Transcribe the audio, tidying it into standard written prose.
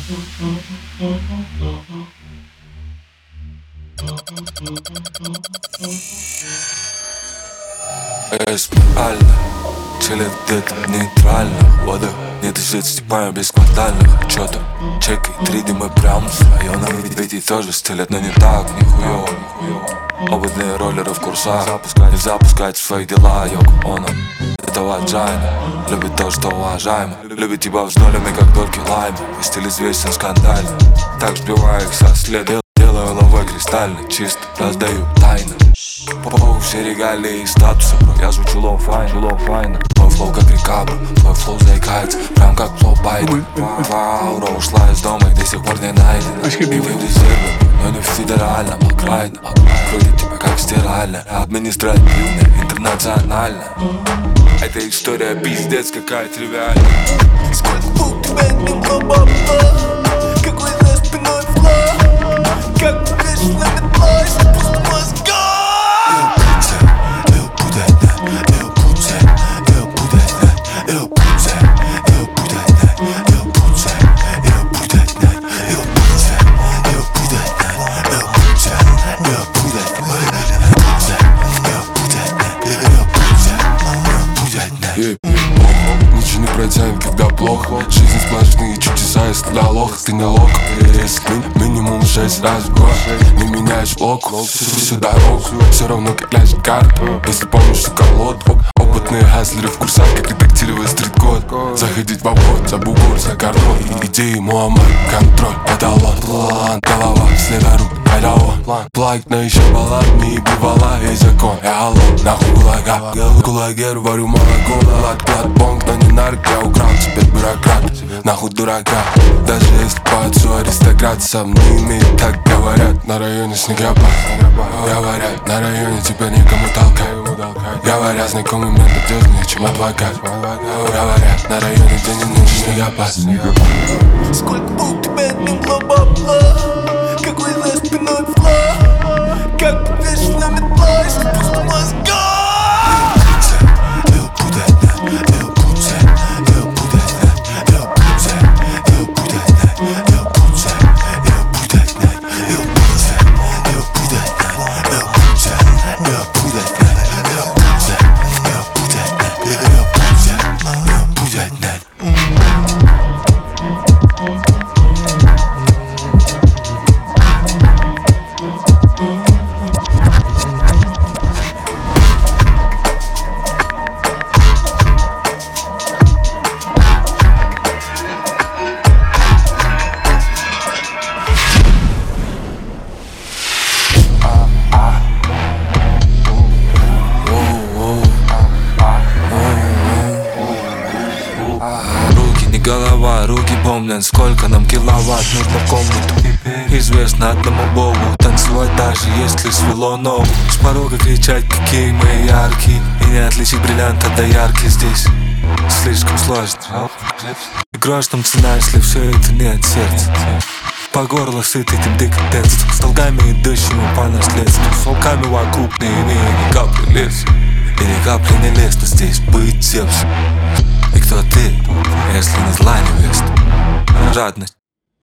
Реально, чилит где-то нейтрально. Вода, не дышит степами бесквартальных отчетов. Чеки, 3D мы прям с района. Ведь тоже стилят, но не так, нихуёво. Опытные роллеры в курсах. Нельзя пускать в свои дела, Йоко Оно. Это ваджайна, любит то, что уважаемо. Любит тебя взнолюми, как дольки лайма. И стиль известен скандально. Так сбиваю их со следа. Делаю новый кристально, чисто раздаю тайны. По все регалии и статусы, бро. Я звучу лоу-файна. Мой флоу как река, бро. Твой флоу заикается, прям как флоу Байден. Аура ушла из дома и до сих пор не найдена. И вы в резерве, но не в федеральном, окраина. Крутит тебя как стирально. Административно, интернационально. Эта история пиздец какая тривиальная. Сколько у тебя не бла-бла-бла. Какой за спиной флаг. Как вешать на метлой, что просто мозга. Ничего не протянет, когда плохо. Жизнь сплошные чудеса, если для лоха ты не лох. Если минимум 6 раз в год не меняешь локу всю дорогу, все равно как ляжет карту. Если помнишь шоколадку. Опытные хаслеры в курсах, как редактировать стрит-код. Заходить в обход, за бугор, за кордон. Идеи Муаммар, контроль, эталон. План, голова, следоруб, айдаон. Плайк, но еще баллами и бывала весь закон. Я алло, нахуй гулага. Кулагер, варю молоко. Клад, бонг, но не нарк. Я украл, теперь бюрократ. Нахуй дурака. Даже если по отцу аристократ, сам не имеет, так говорят. На районе снегопад. Говорят, на районе тебя никому толкать. Говорят, знакомый мне надежнее, чем адвокат. Говорят, на районе где не нужен снегопад. Сколько у тебя не бла-бла-бла. Какой за спиной флаг. Как вешать на метлой, что просто мозга. Голова, руки помнят, сколько нам киловатт нужно в комнату. Известно одному богу, танцевать даже если свело ногу. С порога кричать, какие мы яркие. И не отличить бриллианта до ярких здесь слишком сложно. И грош там цена, если все это не от сердца. По горло сыт этим декаденством. С долгами и дыщами по наследству. С волками вокруг не имея ни капли леса. И ни капли не лестно здесь быть Зевсом. И кто ты, если не зла невеста? Жадность,